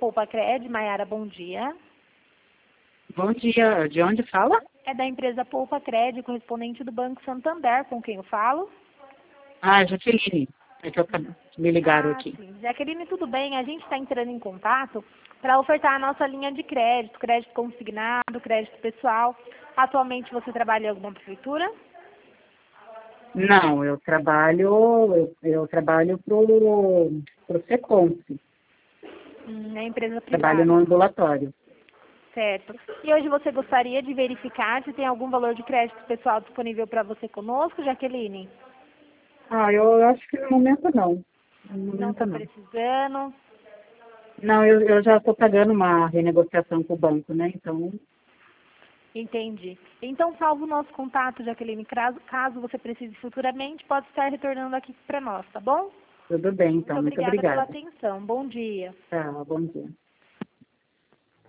Poupa Cred. Maiara, bom dia. Bom dia, de onde fala? É da empresa Poupa Cred, correspondente do Banco Santander, com quem eu falo. Ah, Jaqueline, é que me ligaram aqui. Sim. Jaqueline, tudo bem? A gente está entrando em contato para ofertar a nossa linha de crédito consignado, crédito pessoal. Atualmente você trabalha em alguma prefeitura? Não, eu trabalho pro Secomp, É empresa trabalho no privada. ambulatório. Certo. E hoje você gostaria de verificar se tem algum valor de crédito pessoal disponível para você conosco, Jaqueline? Ah, eu acho que no momento não. No Não momento está não. precisando? Não, eu já estou pagando uma renegociação com o banco, né? Então, Entendi. Então, salvo o nosso contato, Jaqueline. Caso você precise futuramente, pode estar retornando aqui para nós, tá bom? tudo bem, Muito então. Muito obrigada pela obrigada. atenção. Bom dia. Tá, bom dia.